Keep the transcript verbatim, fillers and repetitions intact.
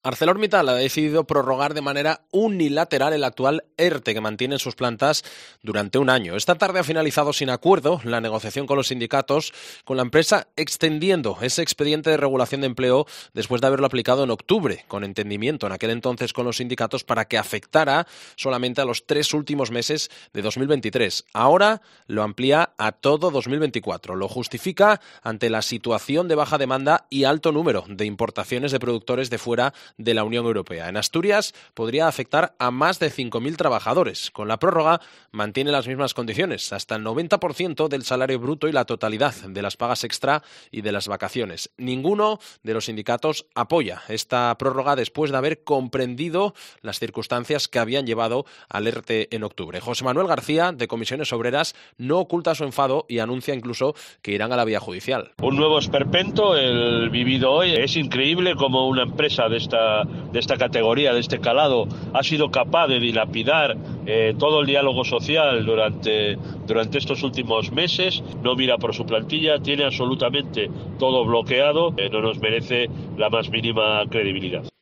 ArcelorMittal ha decidido prorrogar de manera unilateral el actual ERTE que mantiene en sus plantas durante un año. Esta tarde ha finalizado sin acuerdo la negociación con los sindicatos, con la empresa extendiendo ese expediente de regulación de empleo después de haberlo aplicado en octubre, con entendimiento en aquel entonces con los sindicatos para que afectara solamente a los tres últimos meses de dos mil veintitrés. Ahora lo amplía a todo dos mil veinticuatro. Lo justifica ante la situación de baja demanda y alto número de importaciones de productores de fuera de la Unión Europea. En Asturias podría afectar a más de cinco mil trabajadores. Con la prórroga mantiene las mismas condiciones, hasta el noventa por ciento del salario bruto y la totalidad de las pagas extra y de las vacaciones. Ninguno de los sindicatos apoya esta prórroga después de haber comprendido las circunstancias que habían llevado al ERTE en octubre. José Manuel García, de Comisiones Obreras, no oculta su enfado y anuncia incluso que irán a la vía judicial. Un nuevo esperpento, el vivido hoy. Es increíble cómo una empresa de esta de esta categoría, de este calado, ha sido capaz de dilapidar eh, todo el diálogo social durante, durante estos últimos meses. No mira por su plantilla, tiene absolutamente todo bloqueado, eh, no nos merece la más mínima credibilidad.